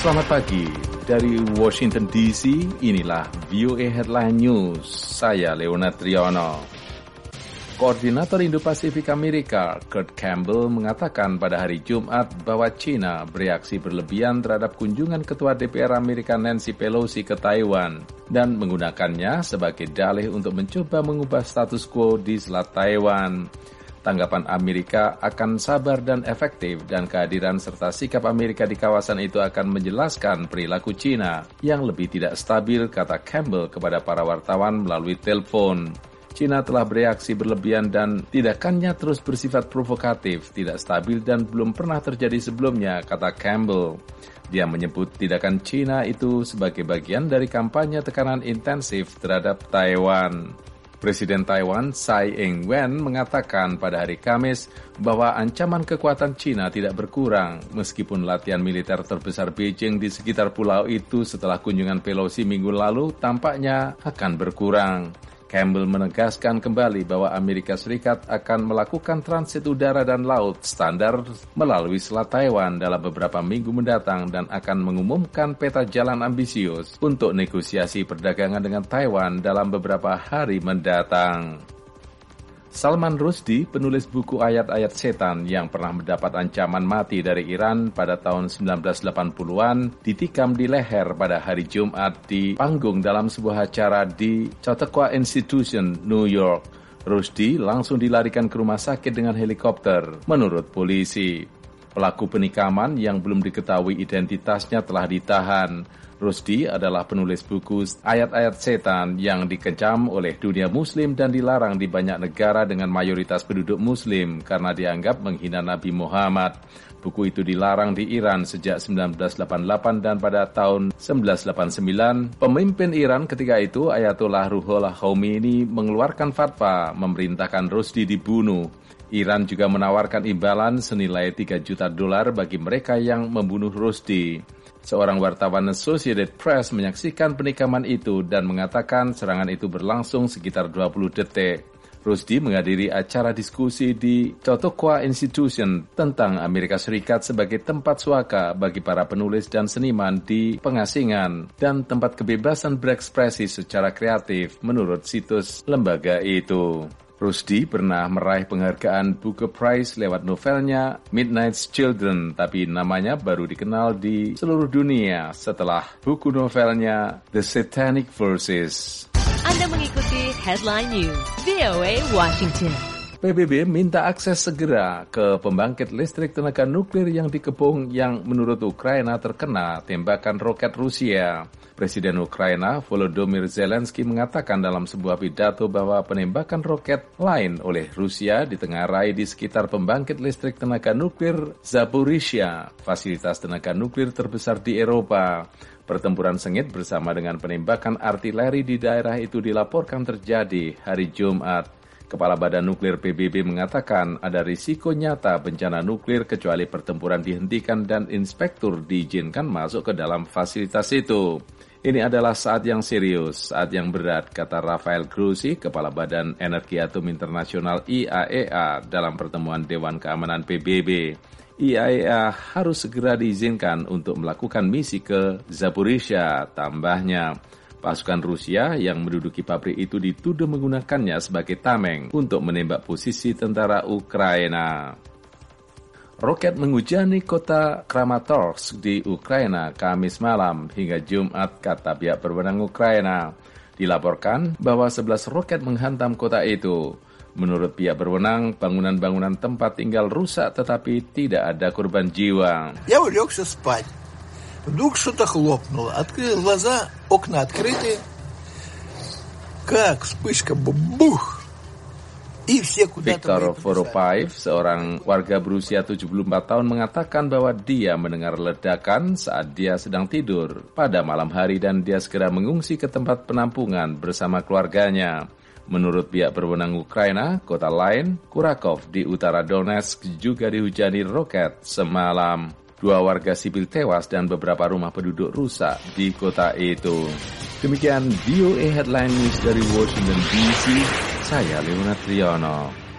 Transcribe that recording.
Selamat pagi. Dari Washington DC, inilah VOA Headline News. Saya Leonard Triono. Koordinator Indo-Pasifik Amerika, Kurt Campbell, mengatakan pada hari Jumat bahwa China bereaksi berlebihan terhadap kunjungan Ketua DPR Amerika Nancy Pelosi ke Taiwan dan menggunakannya sebagai dalih untuk mencoba mengubah status quo di Selat Taiwan. Tanggapan Amerika akan sabar dan efektif dan kehadiran serta sikap Amerika di kawasan itu akan menjelaskan perilaku China yang lebih tidak stabil, kata Campbell kepada para wartawan melalui telepon. China telah bereaksi berlebihan dan tindakannya terus bersifat provokatif, tidak stabil dan belum pernah terjadi sebelumnya, kata Campbell. Dia menyebut tindakan China itu sebagai bagian dari kampanye tekanan intensif terhadap Taiwan. Presiden Taiwan Tsai Ing-wen mengatakan pada hari Kamis bahwa ancaman kekuatan China tidak berkurang meskipun latihan militer terbesar Beijing di sekitar pulau itu setelah kunjungan Pelosi minggu lalu tampaknya akan berkurang. Campbell menegaskan kembali bahwa Amerika Serikat akan melakukan transit udara dan laut standar melalui Selat Taiwan dalam beberapa minggu mendatang dan akan mengumumkan peta jalan ambisius untuk negosiasi perdagangan dengan Taiwan dalam beberapa hari mendatang. Salman Rushdie, penulis buku Ayat-Ayat Setan yang pernah mendapat ancaman mati dari Iran pada tahun 1980-an, ditikam di leher pada hari Jumat di panggung dalam sebuah acara di Chautauqua Institution, New York. Rushdie langsung dilarikan ke rumah sakit dengan helikopter, menurut polisi. Pelaku penikaman yang belum diketahui identitasnya telah ditahan. Rushdie adalah penulis buku Ayat-Ayat Setan yang dikecam oleh dunia muslim dan dilarang di banyak negara dengan mayoritas penduduk muslim karena dianggap menghina Nabi Muhammad. Buku itu dilarang di Iran sejak 1988 dan pada tahun 1989, pemimpin Iran ketika itu Ayatollah Ruhollah Khomeini mengeluarkan fatwa memerintahkan Rushdie dibunuh. Iran juga menawarkan imbalan senilai $3 juta bagi mereka yang membunuh Rushdie. Seorang wartawan Associated Press menyaksikan penikaman itu dan mengatakan serangan itu berlangsung sekitar 20 detik. Rushdie menghadiri acara diskusi di Chautauqua Institution tentang Amerika Serikat sebagai tempat suaka bagi para penulis dan seniman di pengasingan dan tempat kebebasan berekspresi secara kreatif menurut situs lembaga itu. Rushdie pernah meraih penghargaan Booker Prize lewat novelnya Midnight's Children, tapi namanya baru dikenal di seluruh dunia setelah buku novelnya The Satanic Verses. Anda mengikuti Headline News, VOA Washington. PBB minta akses segera ke pembangkit listrik tenaga nuklir yang dikepung yang menurut Ukraina terkena tembakan roket Rusia. Presiden Ukraina Volodymyr Zelensky mengatakan dalam sebuah pidato bahwa penembakan roket lain oleh Rusia ditengarai di sekitar pembangkit listrik tenaga nuklir Zaporizhia, fasilitas tenaga nuklir terbesar di Eropa. Pertempuran sengit bersama dengan penembakan artileri di daerah itu dilaporkan terjadi hari Jumat. Kepala Badan Nuklir PBB mengatakan ada risiko nyata bencana nuklir kecuali pertempuran dihentikan dan inspektur diizinkan masuk ke dalam fasilitas itu. Ini adalah saat yang serius, saat yang berat, kata Rafael Grossi, Kepala Badan Energi Atom Internasional IAEA dalam pertemuan Dewan Keamanan PBB. IAEA harus segera diizinkan untuk melakukan misi ke Zaporizhia, tambahnya. Pasukan Rusia yang menduduki pabrik itu dituduh menggunakannya sebagai tameng untuk menembak posisi tentara Ukraina. Roket menghujani kota Kramatorsk di Ukraina Kamis malam hingga Jumat, kata pihak berwenang Ukraina. Dilaporkan bahwa 11 roket menghantam kota itu. Menurut pihak berwenang, bangunan-bangunan tempat tinggal rusak tetapi tidak ada korban jiwa. Я улегся спать. Вдруг что-то хлопнуло. Открыл глаза, окна открыты. Как вспышка, бух! Viktor Voropaev, seorang warga berusia 74 tahun, mengatakan bahwa dia mendengar ledakan saat dia sedang tidur pada malam hari dan dia segera mengungsi ke tempat penampungan bersama keluarganya. Menurut pihak berwenang Ukraina, kota lain, Kurakov di utara Donetsk juga dihujani roket semalam. 2 warga sipil tewas dan beberapa rumah penduduk rusak di kota itu. Demikian VOA Headline News dari Washington DC, saya Leonard Triono.